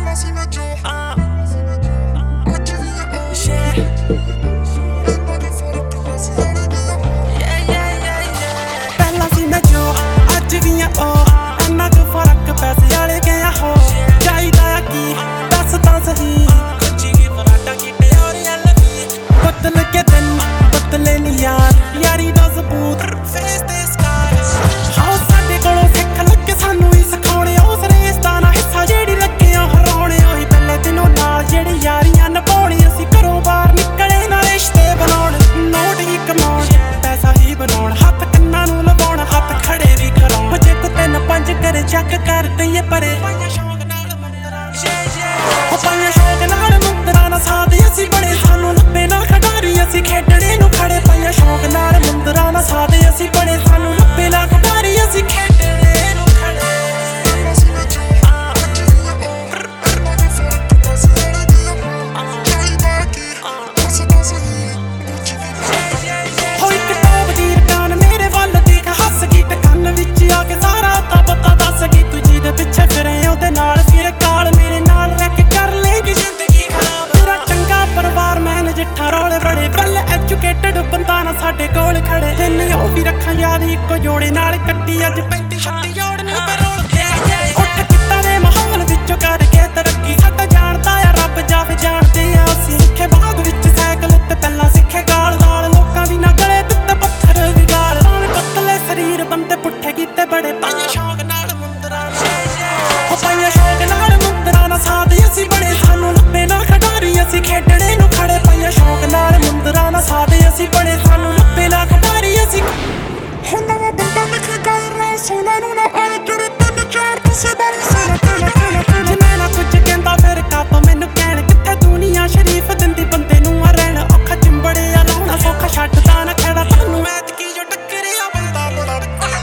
ਚੱਕ ਕਰ ਦਈਏ ਪਰੇ ਪਾਈਆਂ ਸ਼ੌਕ ਨਾਲ ਮੁੰਦਰਾਂ ਨਾਲ ਸਾਧ ਅਸੀਂ ਬੜੇ ਸਾਨੂੰ ਲੱਭੇ ਨਾ ਖਿਡਾਰੀ ਅਸੀਂ ਖੇਡਣੇ ਨੂੰ ਖੜੇ ਪਾਈਆਂ ਸ਼ੌਕ ਨਾਲ ਮੁੰਦਰਾਂ ਨਾਲ ਸਾਧ ਅਸੀਂ ਬੜੇ ਸਾਨੂੰ ਲੱਭੇ ਨਾ ਖਿਡਾਰੀ ਅਸੀਂ ਖੇਡਣੇ ਨੂੰ ਖੜੇ ਹੋਈ ਕਿਤਾਬ ਦੀ ਰਕਾਨ ਮੇਰੇ ਵੱਲ ਦੇਖ ਹੱਸ ਗਈ ਤੇ ਕੰਨ ਵਿੱਚ ਆ ਕੇ ਸਾਰਾ ਤਾਂ ਪਤਾ ਦੱਸ ਗਈ ਤੂੰ ਜਿਹਦੇ ਪਿੱਛੇ ਫਿਰੇ ਉਹਦੇ ਨਾਲ ਫਿਰ ਕਾਲ ਮੇਰੇ ਨਾਲ ਰਹਿ ਕੇ ਕਰ ਲੇਗੀ ਜ਼ਿੰਦਗੀ ਖਰਾਬ ਤੇਰਾ ਚੰਗਾ ਪਰਿਵਾਰ ਮੈਂ ਨਜਿੱਠਾ ਰੌਲੇ ਬੜੇ ਵੈਲ ਐਜੂਕੇਟਡ ਬੰਦਾ ਨਾ ਸਾਡੇ ਕੋਲ ਖੜੇ ਦਿਨ ਉਹ ਵੀ ਰੱਖਾਂ ਯਾਦ ਇੱਕੋ ਜੋੜੇ ਨਾਲ ਕੱਟੀ ਅੱਜ 35-36 ਜੋੜ ਨੂੰ ਪਰੋਲ ਉੱਠ ਕਿੱਤਾ ਦੇ ਮਾਹੌਲ ਵਿੱਚੋਂ ਕਰਕੇ ਤਰੱਕੀ ਸਾਡਾ ਜਾਣਦਾ ਆ ਰੱਬ ਜਾਵੇ ਜਾਣਦੇ ਆ ਅਸੀਂ ਸਿੱਖੇ ਬਾਗ ਵਿੱਚ ਸਾਈਕਲ ਉੱਤੇ ਪਹਿਲਾਂ ਸਿੱਖੇ ਗਾਲ ਨਾਲ ਲੋਕਾਂ ਦੀ ਨਾ ਗਲੇ ਦਿੱਤੇ ਪੱਥਰ ਵੀ ਗਾਲ ਨਾਲ ਪਤਲੇ ਸਰੀਰ ਬੰਦੇ ਪੁੱਠੇ ਕੀਤੇ ਬੜੇ ਪਾਈਆਂ ਸ਼ੌਕ ਨਾਲ ਮੁੰਦਰਾਂ ਉਹ ਪਾਈਆਂ ਸ਼ੌਕ ਨਾਲ ਮੁੰਦਰਾਂ ਨਾਲ ਸਾਧ ਅਸੀਂ ਬੜੇ ਸਾਨੂੰ ਲੱਭੇ ਨਾ ਖਿਡਾਰੀ ਅਸੀਂ ਖੇਡਣੇ ਨੂੰ ਖੜੇ ਪਾਈਆਂ ਸ਼ੌਕ ਨਾਲ ਮੁੰਦਰਾਂ ਨਾਲ ਸਾਧ ਅਸੀਂ ਬੜੇ ਸਾਨੂੰ ਲੱਭੇ ਨਾ ਖਿਡਾਰੀ ਅਸੀਂ ਹੁਣ ਨਵਾਂ ਬੰਦਾ ਲਿਖੇ ਗਾਇਰਾਂ ਸੋਨਾ ਨੂੰ ਨਾ ਆਏ ਤੇਰੇ ਤਿੰਨ ਚਾਰ ਕਿਸੇ ਬਾਰੇ ਸਾਰਾ ਜੇ ਮੈਂ ਨਾ ਕੁਝ ਕਹਿੰਦਾ ਫਿਰ ਕੱਪ ਮੈਨੂੰ ਕਹਿਣ ਕਿੱਥੇ ਦੁਨੀਆ ਸ਼ਰੀਫ ਦਿੰਦੀ ਬੰਦੇ ਨੂੰ ਆ ਰਹਿਣ ਔਖਾ ਚਿੰਬੜੇ ਆ ਲਾਉਣਾ ਸੌਖਾ ਛੱਡਦਾ ਨਾ ਖੜਾ ਤੁਹਾਨੂੰ ਐਤਕੀ ਜੋ ਟੱਕਰਿਆ ਬੰਦਾ ਬੜਾ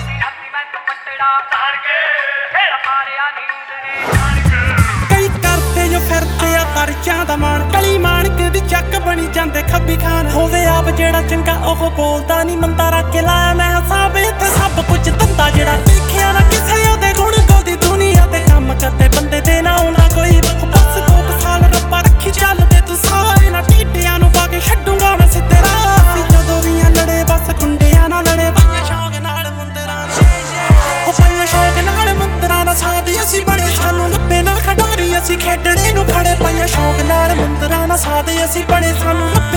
ਕਈ ਕਰਦੇ ਜੋ ਫਿਰਦੇ ਆ ਪਰਚਿਆਂ ਦਾ ਮਾਣ ਕਲੀ ਮਾਣਕ ਦੀ ਚੱਕ ਬਣੀ ਜਾਂਦੇ ਖੱਬੀ ਖਾਨ ਹੋਵੇ ਆਪ ਜਿਹੜਾ ਚੰਗਾ ਉਹ ਬੋਲਦਾ ਨਹੀਂ ਮੰਦਾ ਰੱਖ ਕੇ ਲਾਇਆ ਮੈਂ ਹਿਸਾਬ ਇੱਥੇ ਸਭ ਕੁਝ ਧੰਦਾ ਜਿਹੜਾ ਦੇਖਿਆ ਨਾ ਕਿਸੇ ਉਹਦੇ ਗੁਣ ਗੋਦੀ ਦੁਨੀਆ ਤੇ ਕੰਮ ਕਰਦੇ ਬੰਦੇ ਦੇ ਨਾ ਆਉਂਦਾ ਕੋਈ ਬਸ 2 ਸਾਲ ਰੱਬਾ ਰੱਖੀ ਚੱਲਦੇ ਤੂੰ ਸਾਰੇ ਨਾ ਟੀਟਿਆਂ ਨੂੰ ਪਾ ਕੇ ਛੱਡੂਗਾ ਮੈਂ ਸਿੱਧੇ ਰਾਹ ਜਦੋਂ ਵੀ ਲੜੇ ਬਸ ਗੁੰਡਿਆਂ ਨਾਲ ਲੜੇ ਪਾਈਆਂ ਸ਼ੌਕ ਨਾਲ ਮੁੰਦਰਾਂ ਉਹ ਪਾਈਆਂ ਸ਼ੌਕ ਨਾਲ ਮੁੰਦਰਾਂ ਨਾਲ ਸਾਧ ਅਸੀਂ ਬੜੇ ਸਾਨੂੰ ਲੱਭੇ ਨਾ ਖਿਡਾਰੀ ਅਸੀਂ ਖੇਡਣੇ ਨੂੰ ਖੜੇ ਪਾਈਆਂ ਸ਼ੌਕ ਨਾਲ ਮੁੰਦਰਾਂ ਨਾਲ ਸਾਧ ਅਸੀਂ ਬੜੇ ਸਾਨੂੰ ਲੱਭੇ